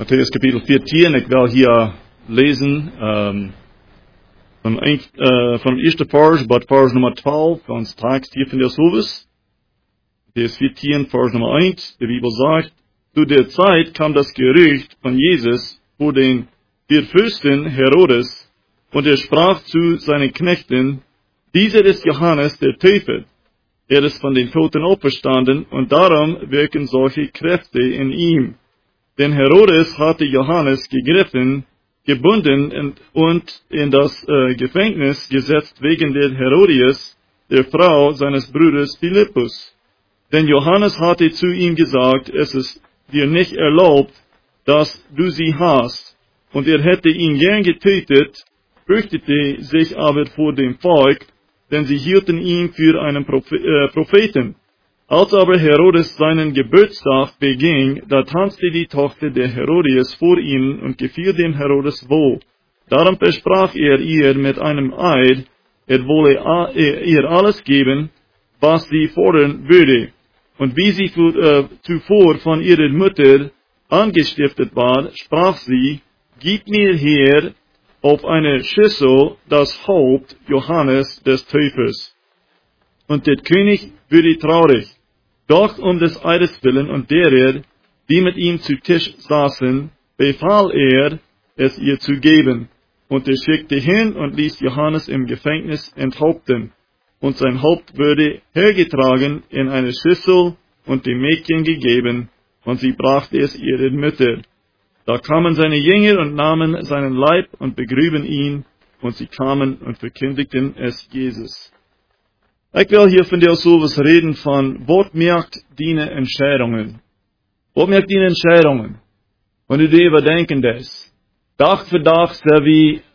Matthäus Kapitel 14, ich will hier lesen von eerste vers, but vers Nummer 12, ganz Text hier von der Service. Matthäus 14, Vers Nummer 1, die Bibel sagt, zu der Zeit kam das Gerücht von Jesus vor den Fürsten Herodes, und er sprach zu seinen Knechten, dieser ist Johannes der Täufer. Er ist von den Toten auferstanden, und darum wirken solche Kräfte in ihm. Denn Herodes hatte Johannes gegriffen, gebunden und in das Gefängnis gesetzt wegen der Herodias, der Frau seines Bruders Philippus. Denn Johannes hatte zu ihm gesagt, es ist dir nicht erlaubt, dass du sie hast. Und er hätte ihn gern getötet, fürchtete sich aber vor dem Volk, denn sie hielten ihn für einen Propheten. Als aber Herodes seinen Geburtstag beging, da tanzte die Tochter der Herodias vor ihnen und gefiel dem Herodes wohl. Darum versprach er ihr mit einem Eid, er wolle ihr alles geben, was sie fordern würde. Und wie sie zuvor von ihrer Mutter angestiftet war, sprach sie, gib mir her auf eine Schüssel das Haupt Johannes des Täufers. Und der König wurde traurig. Doch um des Eides willen und derer, die mit ihm zu Tisch saßen, befahl er, es ihr zu geben. Und er schickte hin und ließ Johannes im Gefängnis enthaupten. Und sein Haupt wurde hergetragen in eine Schüssel und dem Mädchen gegeben, und sie brachte es ihrer Mutter. Da kamen seine Jünger und nahmen seinen Leib und begrüben ihn, und sie kamen und verkündigten es Jesus. Ich will hier von dir so was reden von, wat merkt deine Entscheidungen? Wat merkt deine Entscheidungen? Wenn du dir überdenken das. Tag für Tag sind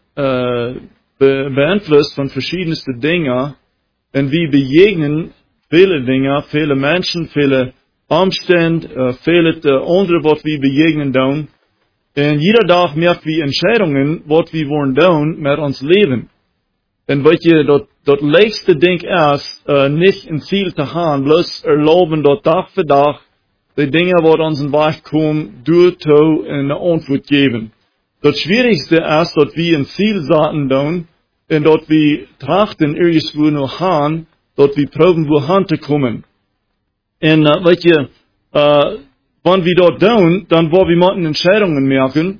wir beeinflusst von verschiedensten Dingen, und wir begegnen viele Dinge, viele Menschen, viele Umstände, viele andere, was wir begegnen tun. Und jeder Tag merkt wir Entscheidungen, was wir wollen tun mit uns Leben. Und weet je, dat leegste Ding ist, nicht ein Ziel zu haben, bloß erlauben, dat Tag für Tag die Dinge, die uns in den Weg kommen, durchzu eine Antwort geben. Das Schwierigste ist, dass wir ein Ziel setzen tun, und dass wir trachten, irgendwo noch haben, dass wir proben, wohin zu kommen. Und, weet je, wenn wir dort tun, dann wollen wir mal Entscheidungen merken,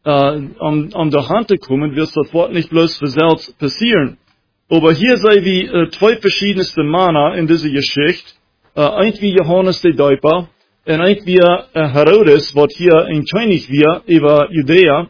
um der Hand zu kommen, wird das Wort nicht bloß für selbst passieren. Aber hier sehen wir zwei verschiedenste Männer in dieser Geschichte. Ein wie Johannes der Täufer und ein wie Herodes, was hier ein König war über Judäa.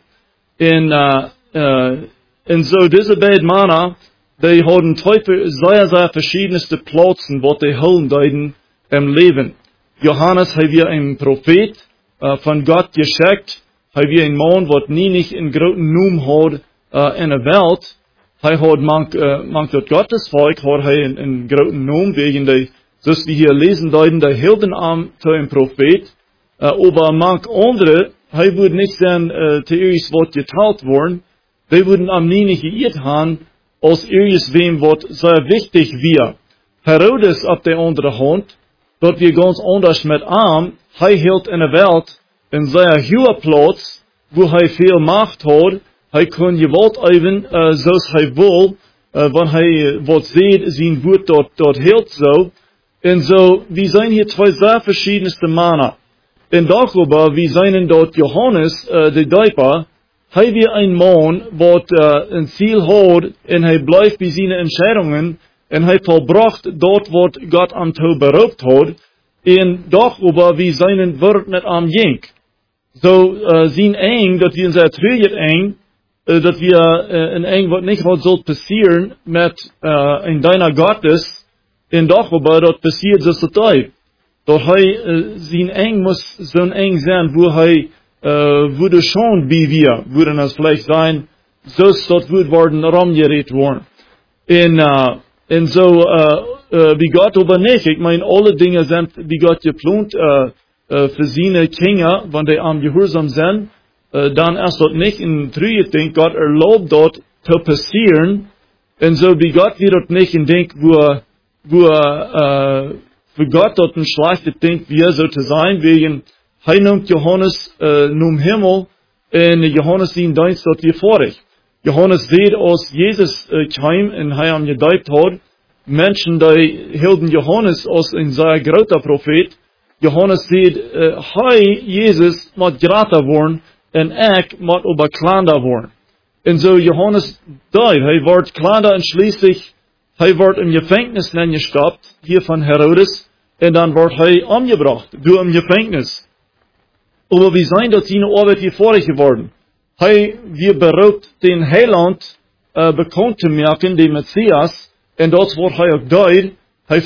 Und so diese beiden Männer, die haben zwei sehr, sehr verschiedenste Plätze, was die holen deuten im Leben. Johannes hat wir ein Prophet von Gott geschickt. Hij wie een man wat niet een grote noem had in de wereld. Hij had mank dat Gottesvolk had hij een grote noem wegen de, zoals we hier lezen deuten, de hielden aan te een profeet. Aber mank andere, hij würde niet zijn te ergens wat geteilt worden. Die würden am nie nicht geirrt haben, als irgendwem wat sehr wichtig wir. Herodes auf der andere Hand, dort wir ganz anders mit arm, hij hield in de Welt in zijn hohe Platz, wo hij veel Macht hat, hij kon Gewalt üben, zoals hij wil, wanneer hij wat sieht, zijn woord dort hield zo. En zo, wir zijn hier zwei sehr verschiedenste Männer. En darüber, wir zijn dort Johannes, der Täufer, hij wie ein Mann, wat ein Ziel hat, en hij blijft bij zijn Entscheidungen, en hij vollbracht dort, wat Gott am Tod beraubt hat, en darüber, wir zijn Wort nicht am Jink. So, zien eng, dat wir sehr treuer eng, dat wir in eng, wat nicht wat soll passieren, mit in deiner Gottes, in darüber, dat passiert so total. Doch zien eng muss so eng sein, wo würde schon wie wir, würden es vielleicht sein, so dort wird worden, rumgeredet worden. Und so, wie Gott aber nicht, ich meine, alle Dinge sind, wie Gott geplant, für seine Kinder, wenn die am Gehorsam sind, dann ist das nicht ein trüges Ding, Gott erlaubt dort zu passieren, und so wie Gott wird dort nicht ein Ding, wo für Gott dort ein schlechtes Ding wäre, so zu sein, wegen hij noemt Johannes, noem Himmel, en Johannes zien dienst dat hier vorig. Johannes seht als Jesus kwam en hij hem gedoopt had, mensen die hielden Johannes als een zeer grote profeet. Johannes seht, hij, Jezus, moet groter worden en ik moet aber kleiner worden. En zo Johannes died, hij wordt kleiner en schließlich, hij wordt in Gefängnis gestapt, hier van Herodes, en dan wordt hij omgebracht, door een Gefängnis. Aber wir zijn dat zijn Arbeit hier vorig geworden. Hij weer beraubt den Heiland bekannt te maken, de Messias, en dat wordt hij ook died. Hij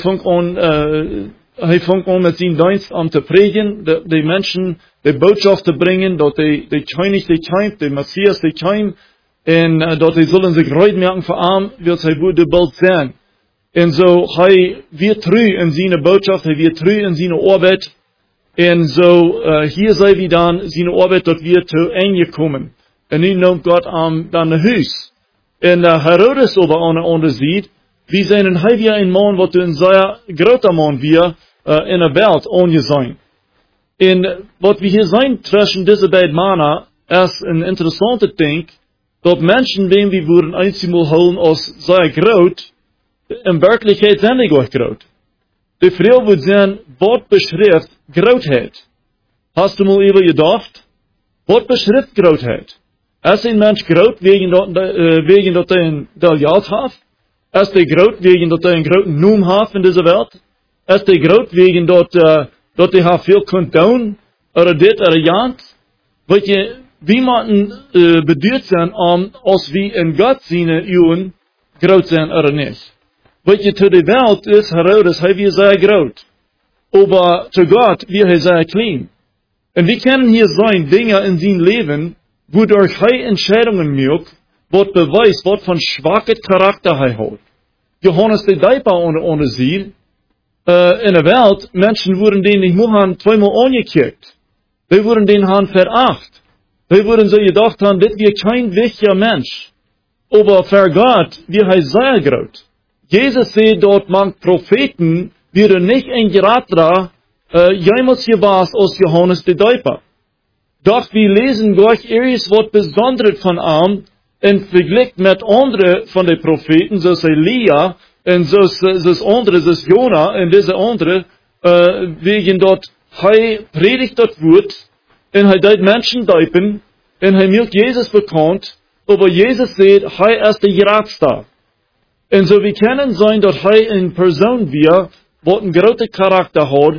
vangt aan met zijn dienst om te predigen, de mensen de boodschap te brengen, dat de König die komt, de Messias die komt, en dat hij zullen zich reut merken voor hem, wil hij woede bald zijn. En zo, hij weer terug in zijn boodschap, hij weer terug in zijn arbeid, en zo, hier zijn we dan, zijn arbeid, dat we te einde komen. En nu noemt God dan een huis. En Herodes over aan de andere ziet, we zijn een man, wat een zeer grote man weer in de wereld aangezien. En wat we hier zijn tussen deze beide mannen, is een interessante ding, dat mensen, die we worden eenmaal houden als zeer groot, in werkelijkheid zijn die ook groot. De vrouw wordt zijn, wat beschrijft grootheid? Hast du mal even gedacht? Wat beschrijft grootheid? Is een mens groot wegen dat hij een geld heeft? Is hij groot wegen dat hij een groot noem heeft in deze wereld? Is hij groot wegen dat hij veel kunt doen? Dit, jant? Weet je, wie moeten beduurd zijn om, als we in God zien, uwen, groot zijn niet? Weet je, to de wereld is Herodes, hij weer zeer groot. Aber to God weer hij zeer klein. En we kunnen hier zijn dingen in zijn leven, waardoor hij entscheidungen maakt, wat bewijst, wat van schwaket karakter hij heeft. Johannes de Dijper onderziet, in de wereld, mensen worden den niet meer tweemaal aangekijkt. Die worden den veracht. Die worden zo gedacht haben, dit weer kein wichtiger Mensch. Aber für Gott weer hij zeer groot. Jezus zei dat man Propheten werden nicht in Geratra, jemals gewaas als Johannes de Dijper. Doch wir lesen gleich erst wat Besonderes von ihm, en vergleicht mit anderen von den Propheten, zoals Elia, en zoals andere, zoals Jona, en deze andere, wegen dat hij predigt dat woord, en hij deed mensen duipen, en hij maakt Jezus bekend, aber Jezus zegt, hij is de grootste. En zo we kunnen zijn dat hij een persoon weer, wat een grote karakter had,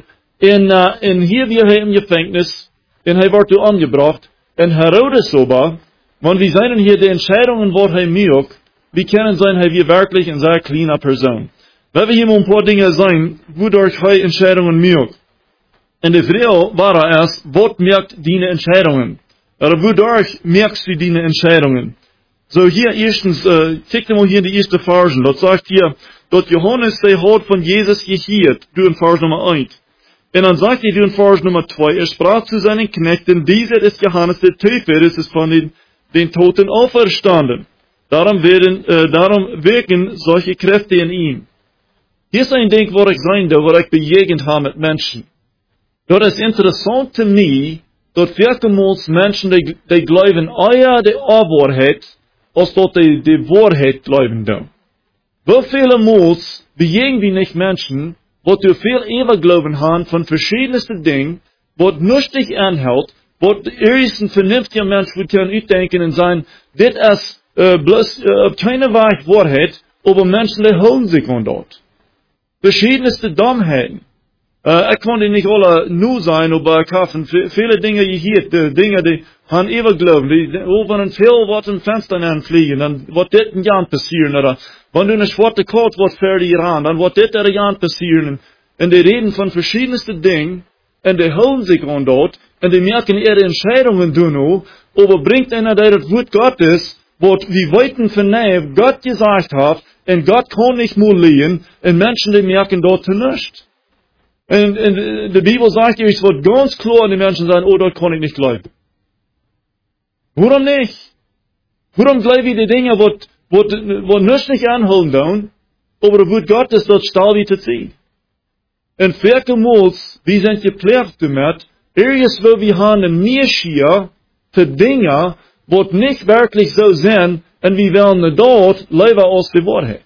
en hier weer hij in Gefängnis, en hij wordt u omgebracht, en Herodes sober, want we zijn hier de entscheidungen, wat hij maakt, we kunnen zijn, hij weer werkelijk een zeer kleine persoon. We hebben hier een paar dingen zijn, waardoor hij entscheidungen maakt. En de vrouw waar is, wat maakt die entscheidungen? Waardoor merkst du die entscheidungen? So hier erstens, kijk mal hier in die erste Versen, dat sagt hier, dat Johannes die had von Jesus gehiert, du in Vers Nummer 1. Und dann sagt er, du in Vers Nummer 2, sprach zu seinen Knechten, dieser ist Johannes der Täufer, es ist von den Toten auferstanden. Darum wirken solche Kräfte in ihm. Hier ist ein Ding, wo ich sein will, wo ich bejegend habe mit Menschen. Dat is interessant für mich, dat vielmals Menschen, die glauben, eher die Wahrheit, als dat die Wahrheit glauben doen. Wie viele Mal bejegen wir nicht Menschen, wat du viel Eberglauben haben von verschiedensten Dingen, wat nüchtig anhält, wat erst ein vernünftiger Mensch wird können uitdenken und sagen, dit ist bloß keine Wahrheit, aber Menschen, die holen sich an dort. Verschiedenste Dummheiten. Ich konnte nicht alle nur sein, aber ich habe viele Dinge gehört, Dinge, die haben Eberglauben, die oben viel was im Fenster anfliegen, dann wird das ein Jahr passieren, oder wenn du eine schwarze Karte wird fertig ran, dann wird das ein Jahr passieren, und die reden von verschiedensten Dingen, und die holen sich an dort, und die merken ihre Entscheidungen tun, aber bringt einer, der das Wort Gottes, wat wie weiten von Gott gesagt hat, und Gott kann nicht mehr liegen, und Menschen, die merken dort nicht. Und die Bibel sagt, es wird ganz klar, und die Menschen sagen, oh, dort kann ich nicht glauben. Warum nicht? Warum glaube ich die Dinge, wo nicht anholen tun, aber das Wort Gottes dort stabil zu ziehen? Und vielmals, wir sind geprägt damit, Irgendwo wir haben eine Mischung für Dinge, die nicht wirklich so sind, und wir wollen dort leben aus der Wahrheit.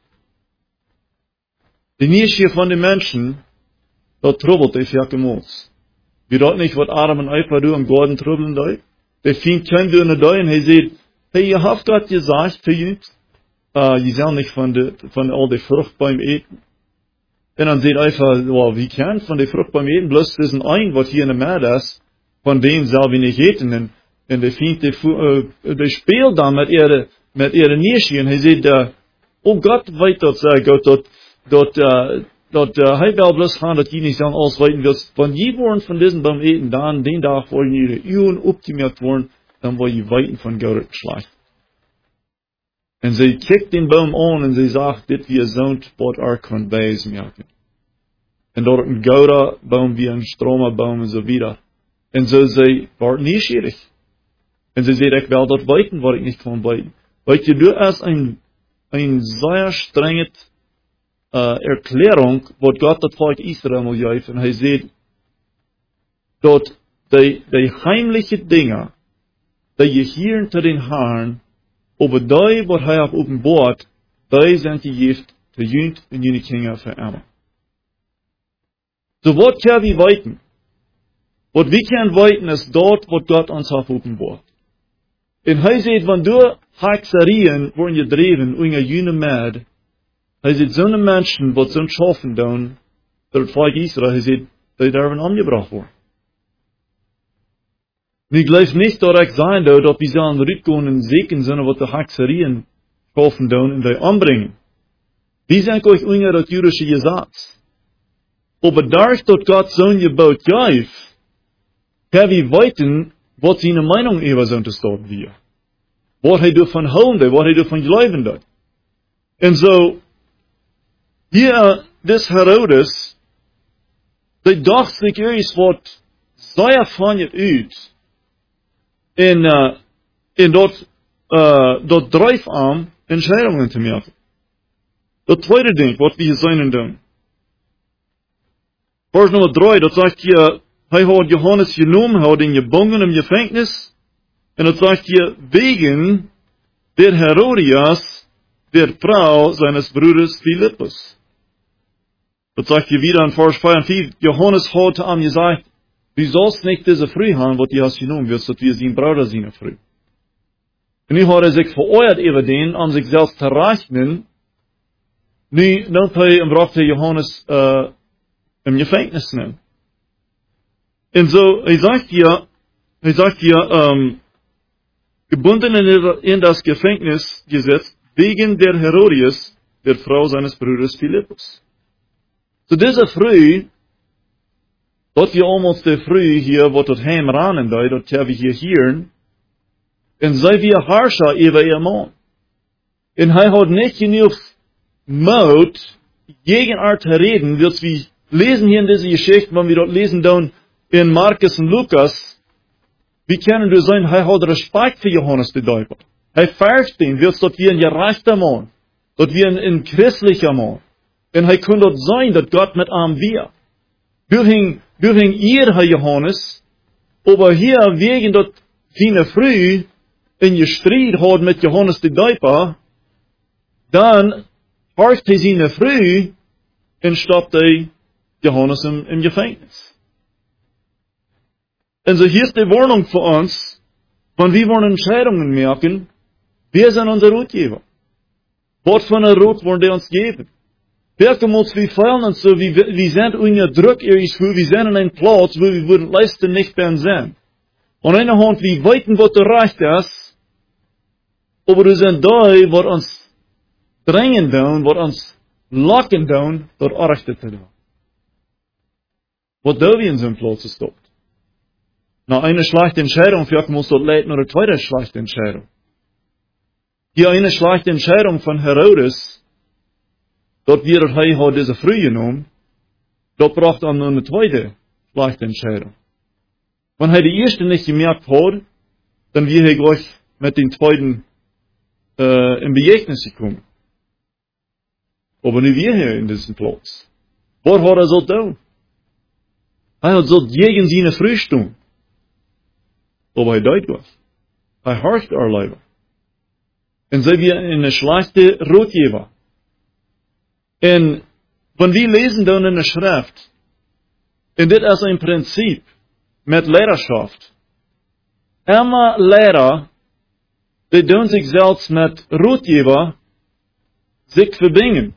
Die Mischung von den Menschen, dort troubbelt die vielmals. Wir dort nicht, was Adam und Eva do im Garten trubbeln da. Der fängt kein Dürner da, und er sagt, hey, ihr habt Gott gesagt für uns, je sollt nicht von all der Frucht beim Eten. Und dann sagt einfach, well, wie kann von der Frucht beim Eten, bloß das ein, was hier in der Meer ist, von dem soll wir nicht eten. Und der fängt der spielt dann mit ihrer Nische, und er sagt, oh Gott, weit dort, sagt Gott, dort, hij wel bloß gaan, dat je niet dan alles weten willst. Wenn je worden von diesem Baum eten, dann, den Tag, wo ihre Uhren optimiert worden, dann wo je weiten von Gott geschlecht. Und sie kijkt den Baum an, und sie sagt, dit wie zo'n wat er kan bijsmerken. Und dort ein gouda Baum wie ein Stromerbaum und so wieder. Und so sie war neugierig. Und sie sagt, ich will dort weiten, was ich nicht kann weiten. Weil du hast ein sehr strenges Erklärung, wat Gott das Volk Israel geeft. Und er sagt, dort die heimliche Dinge, die je hier unter den Haaren, aber die, was er auf offenbart, die sind die Gift, die Jünd und die Kinder für immer. So, was können wir weiten? Was wir können weiten, ist dort, was Gott uns auf offenbart. Und er sagt, wenn du Hexerien worden gedreven, und eine jüne Mäd, er sagt, so eine Menschen, die so ein Schaffen tun, der Volk Israel, er sagt, die dürfen umgebracht werden. Und ich glaube nicht, dass ich sagen darf, dass wir sollen rückgehen und sehen sollen, was die Hexerien schaffen tun und die umbringen. Die sind euch unter das jüdische Gesetz. Aber dadurch, dass Gott so ein Gebot gibt, können wir weiten, was seine Meinung über so ein Staat wird. Was er davon halten, was er davon glauben hat. Und so, hier, das Herodes, der dachte sich erst, was sehr von ihr aus, in dort dreifarm Entscheidungen zu machen. Das zweite Ding, was wir hier sehen tun. Vers Nummer 3, das sagt hier, er hat Johannes genommen, hat ihn gebunden im Gefängnis, und das sagt hier, wegen der Herodias, der Frau seines Bruders Philippus. Das sagt hier wieder in Vers 4 und 4, Johannes hat zu ihm gesagt, du sollst nicht diese Früh haben, was du hast genommen wirst, dass wir sein Bruder sein früh. Und nu hat er sich vereuert über den, um sich selbst zu rechnen, nu nimmt er und brachte Johannes im Gefängnis nehmen. Und so, er sagt hier, gebunden in das Gefängnis gesetzt, wegen der Herodias, der Frau seines Bruders Philippus. So diese Früh, dort wir almost der Früh hier, wo dort heim ranen da, dort haben wir hier hören, und sei wir Herrscher über ihr Mann. Und er hat nicht genug Mut, gegen Art zu reden, wie wir lesen hier in dieser Geschichte, wenn wir dort lesen dann in Markus und Lukas, wie können wir sein, er hat Respekt für Johannes der Täufer. Er fährt ihn, wird dort wie ein gerechter Mann, dort wie ein christlicher Mann. Und er kann dort sein, dass Gott mit ihm wird. Durch ihr, Herr Johannes, aber hier wegen dort seine Früh in Streit hat mit Johannes der Täufer, dann horcht er seine Früh und stoppt er Johannes im Gefängnis. Und so hier ist die Warnung für uns, wenn wir wollen Entscheidungen merken, wer sind unsere Ratgeber? Was für eine Rat wollen die uns geben? Werkemals, wir fallen uns so, wir sind unter Druck irgendwo, wir sind an einem Platz, wo wir leisten nicht mehr sind. Und eine Hand, wir weiten, was der Recht ist, aber wir sind da, was uns drängen down, was uns locken down, dort Rechte zu tun. Was da wir in so einem Platz stoppt. Na, eine schlechte Entscheidung, vielleicht muss dort leiten, oder eine zweite schlechte Entscheidung. Hier eine schlechte Entscheidung von Herodes, dort wird er hat diese Früh genommen, dort braucht er noch eine zweite schlechte Entscheidung. Wenn er die erste nicht gemerkt hat, dann wird er gleich mit den zweiten in Begegnung gekommen. Aber nicht wir hier in diesem Platz. Was hat er so tun? Hij had zo gegen zijn Früh tun. Aber hij deed was. Hij horcht haar leven. En zij weer in een slechte roodgever. En wenn wir lesen dan in de Schrift, en dit is een principe met leiderschaft. Immer Lehrer, die doen zich zelfs met roodgever zich verbinden.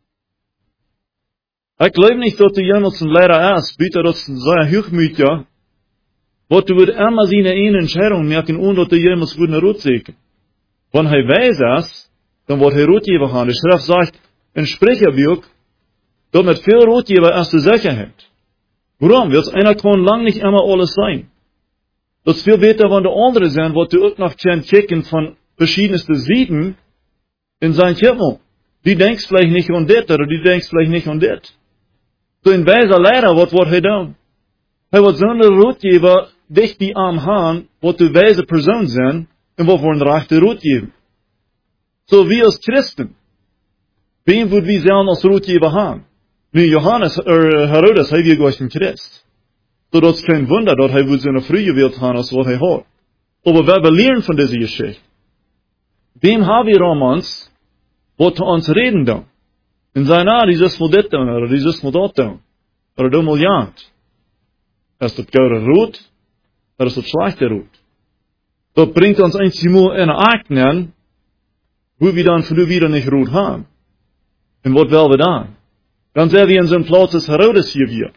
Ik geloof niet dat de jemals een Lehrer is, beter dat ze zeer hoogmütig, wat er immer zijn ene Entscheidung merken, ohne dat de jemals worden roodzeker. Wenn hij wijs is, dan wordt hij roodgever gaan. De Schrift zegt in Sprecherbuch, dat met veel roodgever is de Sicherheit. Waarom? Want einer kan lang niet immer alles zijn. Dat is veel beter van de anderen zijn, wat u ook nog kan kijken van verschiedenste Seiten in zijn Himmel. Die denkt vielleicht nicht an dit, oder die denkt vielleicht nicht an dit. So ein weiser Lehrer, wat wordt hij dan? Hij wordt zo'n roodgever dicht die am Haan, wat de wijze persoon zijn, en wat voor een rechte roodgever. So wie als Christen, wem wordt wie zijn als roodgever gaan? Nu Herodes, hij wie was een Christ. So dat is geen wunder, dat hij wordt zijn vrije wilt gaan als wat hij hoort. Aber we leren van deze geschichte. Wem hebben we ons, wat ons reden dan? En zijn, die zus moet dit doen, of die zus moet dat doen. Of dat moet jaagt. Is dat gouden rood, of is dat slechte rood? Dat brengt ons eenmaal in een acht, hoe we dan voor wieder niet rood gaan. En wat willen we dan? Dan zijn we in zo'n plaats als Herodes hier weer.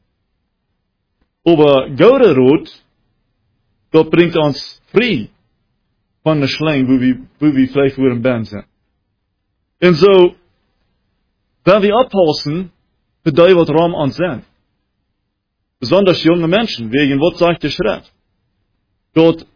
Aber gouden rood, dat brengt ons vrij van de slang, hoe we vielleicht weer een band zijn. En zo, wenn wir abpassen, für die, wat Raum an sind. Besonders junge Menschen, wegen, was sagt die Schrift? Dort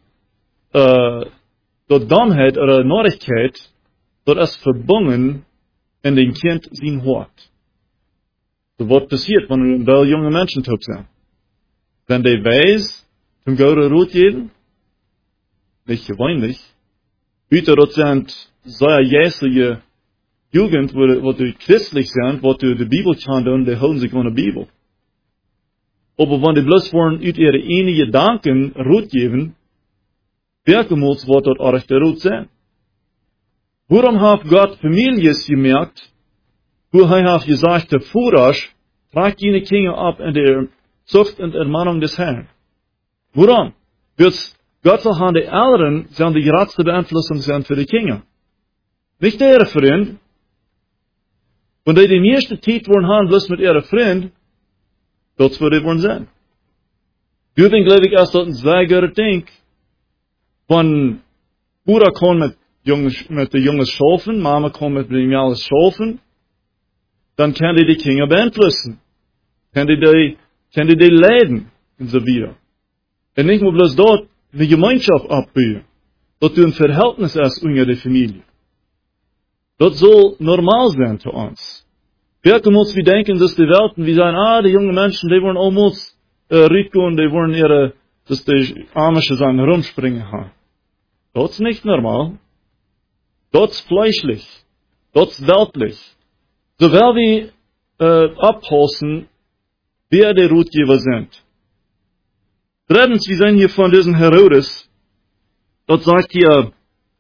Dummheit oder Nordigkeit, dort ist verbunden in den Kind sein Hort. So, was passiert, wenn da junge Menschen tot sind? Wenn die weiß, zum gouden Rot geben? Nicht gewöhnlich. Güter, dort sind sehr jässliche Jugend, wo die christlich sind, wo die Bibel kennen, die houden sich an der Bibel. Aber wenn die bloß wollen, uit ihre ene Gedanken Rot geben, werkemals wird dort auch der Rot sein. Warum hat Gott Families gemerkt, wo er hat gesagt, der Vorrasch, tragt jene Kinder ab in der Zucht und Ermahnung des Herrn. Warum? Weil Gott will haben, die Eltern sind die geradste Beeinflussung sind für die Kinder. Nicht ihre Freund. Wenn die den ersten Zeit wollen haben, bloß mit ihrer Freund, das würde wollen sein. Deswegen glaube ich, erst dort ein sehr guter Ding, wenn Bruder kommt mit den Jungen Schafen, Mama kommt mit den Jungen Schafen, dann kann die Kinder beeinflussen. Kann die leiden, und so wieder. Und nicht nur bloß dort eine Gemeinschaft abbauen, dass du ein Verhältnis hast unter der Familie. Das soll normal sein für uns. Wir können uns wie denken, dass die Welt, wie sagen, die jungen Menschen, die wollen almost Rico und die wollen dass die Amische sagen, rumspringen haben. Das ist nicht normal. Das ist fleischlich. Das ist weltlich. So weil wir abpassen, wer die Rotgeber sind. Drittens, wir sehen hier von diesem Herodes, dort sagt hier,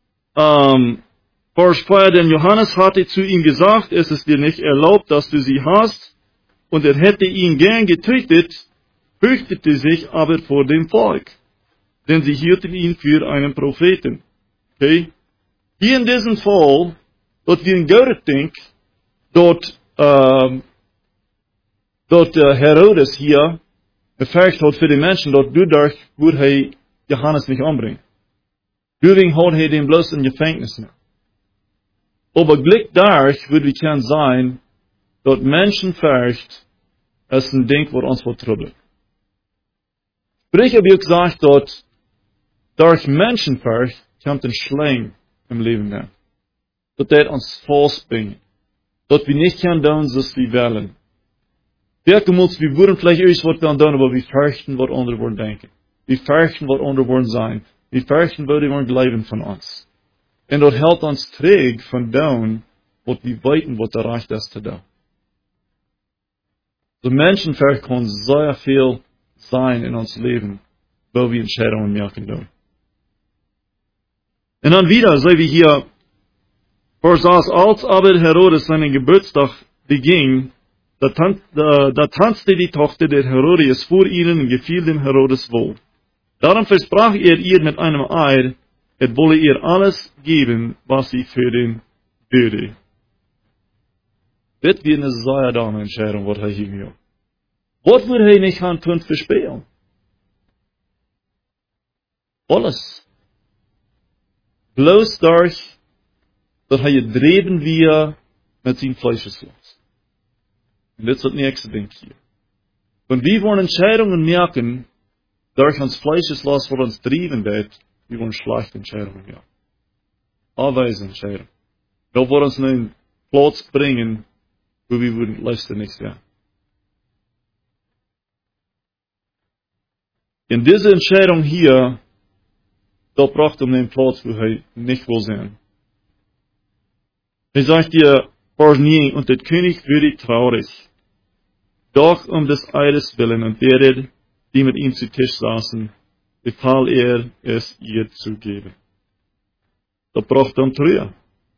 Vers 4, denn Johannes hatte zu ihm gesagt, es ist dir nicht erlaubt, dass du sie hast, und er hätte ihn gern getötet, fürchtete sich aber vor dem Volk, denn sie hielten ihn für einen Propheten. Okay? Hier in diesem Fall, dort wir ein Gott denken, dort Herodes hier befähigt hat für die Menschen, dort dadurch würde er Johannes nicht umbringen. Deswegen hat er den bloß in Gefängnis. Aber Glück dadurch würde kann sein, dort Menschenfurcht ist ein Ding, was uns vertrubbelt. Sprich, habe ich gesagt, dort durch Menschenfurcht kommt ein Schlang im Leben werden. Dort wird uns falsch bringen. Dort wir nicht können tun, was wir wollen. Wir würden vielleicht erst was tun, aber wir fürchten, was andere wollen denken. Wir fürchten, was andere wollen sein. Wir fürchten, was die wollen glauben von uns. Und dort hält uns träg von tun, was wir weiten, was der Recht ist zu tun. So Menschenfurcht kann sehr viel sein in ons Leben, wo wir Entscheidungen machen können. Und dann wieder, so wie hier, vorsaß, als aber Herodes seinen Geburtstag beging, da tanzte die Tochter der Herodias vor ihnen und gefiel dem Herodes wohl. Darum versprach er ihr mit einem Eid, wolle ihr alles geben, was sie für den würde. Dit weer een zeer dame Entscheidung, wat hij hier maakt. Wat wil hij niet gaan doen verspelen? Alles. Bloos dadurch, dat hij het dreven weer met zijn Fleischeslos. En dit is het nächste ding hier. Wenn wir wollen Entscheidungen merken, durch uns Fleischeslos, wat ons dreven wird, wir wollen schlechte Entscheidungen merken. Afwijze Entscheidungen. Dat wordt ons naar een plaats brengen, wo wir würden luisteren nicht sein. In dieser Entscheidung hier, da braucht den Platz, wo er nicht will sein. Er sagt dir, Vers 9, und der König würde traurig, doch des Eides willen und derer, die mit ihm zu Tisch saßen, befahl es ihr zu geben. Da braucht Treue.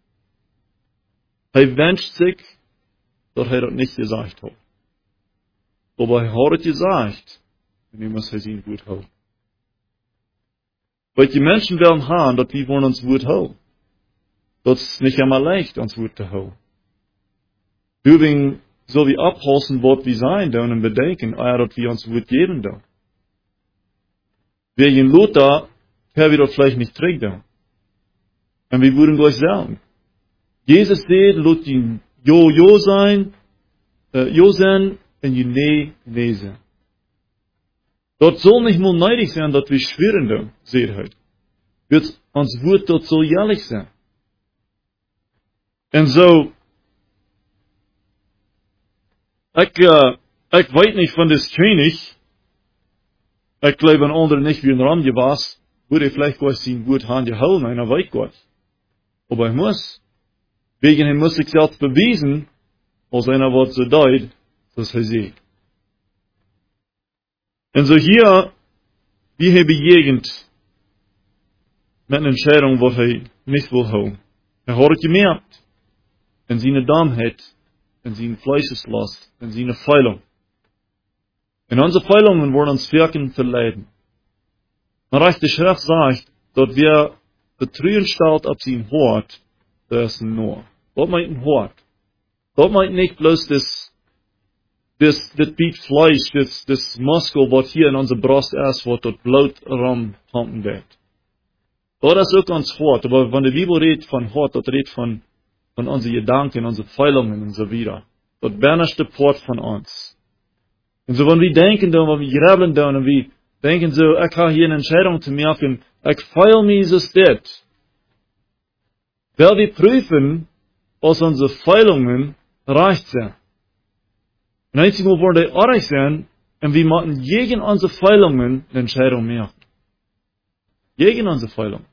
Er wünscht sich, dat hij dat niet gezegd had. Aber hij had het gezegd, en nu moet hij zijn woord houden. Wat die mensen willen hebben, dat we van ons woord houden. Dat is niet helemaal leicht, ons woord te houden. Doorwegen zal we oppassen wat we zijn doen en bedenken, dat we ons woord geven doen. Wegen Lothar, können wir das vielleicht nicht terug doen. En wir würden gleich sagen, Jesus sagt, laat ihn Jo sein en je nee zijn. Dat soll nicht mal neidig sein, dass wir schweren doen, zegt hij. Wird ons woord dat soll jährlich sein. En zo, ik weet niet van des König, ik glaube een ander nicht wie ein Ramje was, würde vielleicht gleich sein Wort haben gehalten, einer weiß Gott. Aber ich muss. Wegen hem muss ich selbst beweisen, als einer wat so deut, dass er sieht. Und so hier, wie er bejegend mit einer Entscheidung, was er nicht will haben. Er hat es gemerkt, in seine Dummheit, in seine Fleischeslast, in seine Feilung. Und unsere Feilungen wollen uns wirken verleiden. Maar als die Schrift sagt, dass wir Betrügen stellt auf sein Wort, das ist nur. Dat meint ein Hort. Dat meint nicht bloß das Beat Fleisch, das Muskel, was hier in unserer Brust ist, was dort Blut rumpumpen wird. Dat ist auch ganz Hort. Aber wenn die Bibel redet von Hort, das redet von unseren Gedanken, unseren Feilungen und so weiter. Das bernste Port von uns. Und so, wenn wir denken, wenn wir grabbeln, und wir denken so, ich habe hier eine Entscheidung zu machen, ich feil mich so steht. Weil wir prüfen, als unsere Feilungen recht sind. Und einmal wollen die recht sein, und wir machen gegen unsere Feilungen eine Entscheidung machen. Gegen unsere Feilungen.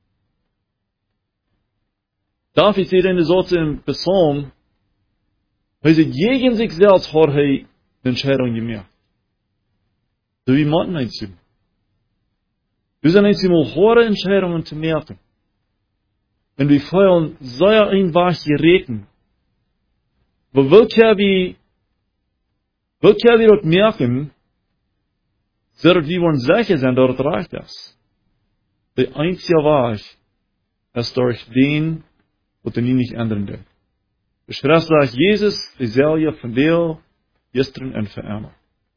David sagt in der Satz im Psalm, hij sagt, gegen sich selbst hat er eine Entscheidung gemacht. So wir machen einmal. Wir sind einmal harte Entscheidungen zu machen. Und wir feiern sehr einfach gereden. Aber welcher wir das merken, so dass wir uns sicher sind, dass es recht ist. Der einzige Weg ist durch den, was er nicht ändern will. Die Schrift sagt, Jesus, dieselbe von der, gestern und für immer.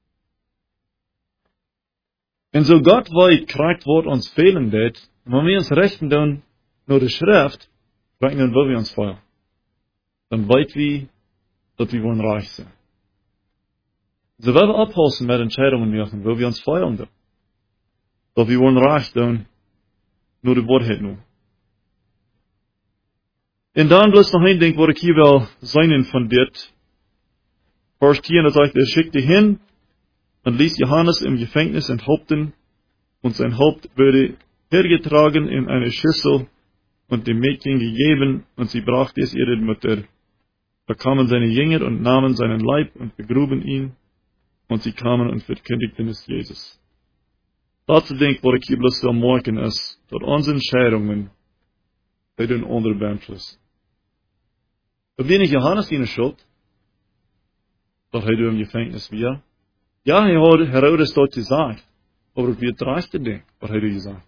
Und so Gott weit kriegt, was uns fehlen wird, und wenn wir uns rechten tun, nur die Schrift, dann wollen wir uns feiern. Dann weit wir, dass wir wollen reich sein. So werden wir abpassen mit Entscheidungen machen, wo wir uns feiern. Dass wir wollen reich tun, nur die Wahrheit nur. Und dann bloß noch ein Ding, wo ich hier will sein von dir. Vers 10, da sagt er schickte hin und ließ Johannes im Gefängnis enthaupten, und sein Haupt würde hergetragen in eine Schüssel und dem Mädchen gegeben, und sie brachte es ihrer Mutter. Da kamen seine Jünger und nahmen seinen Leib und begruben ihn. Und sie kamen und verkündigten es Jesus. Laatste ding wat ik hier bloß wil maken is, dat onze entscheidungen bij den anderen beeinflussen. Dat ben niet Johannes in de schuld, dat hij door hem gevangenis weer. Ja, hij had Herodes dat gezegd, aber het weer het rechte ding, wat hij door gezegd.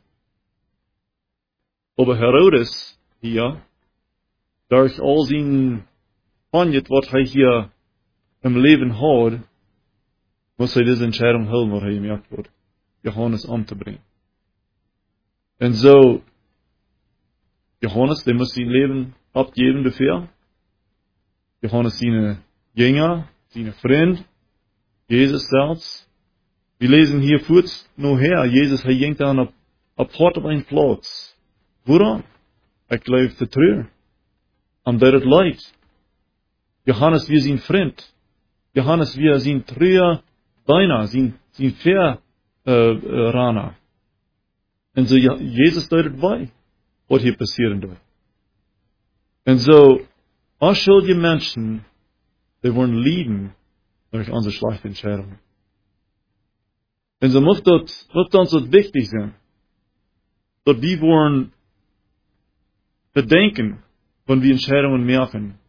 Aber Herodes hier, durch al zijn vanjet wat hij hier im Leben had, muss hij deze entscheidung houden wat hij gemaakt wordt. Johannes om te brengen. En zo, Johannes, der muss sein Leben abgeben dafür. Johannes, seine Jünger, seine Freund, Jesus selbst. Wir lesen hier kurz noch her, Jesus, er ging dann apart auf einen Platz. Woran? Ich glaube, der Trauer. Am der het Leid. Johannes, wir sind Freund. Johannes, wir sind Trauer, deiner, sind Rana. En zo, Jezus duidt bij wat hier passeren doet. En zo, als je mensen, die worden lieben durch onze slechte Entscheidungen. En zo moet ons dat wichtig zijn. Dat die worden bedenken, wenn wir Entscheidungen machen,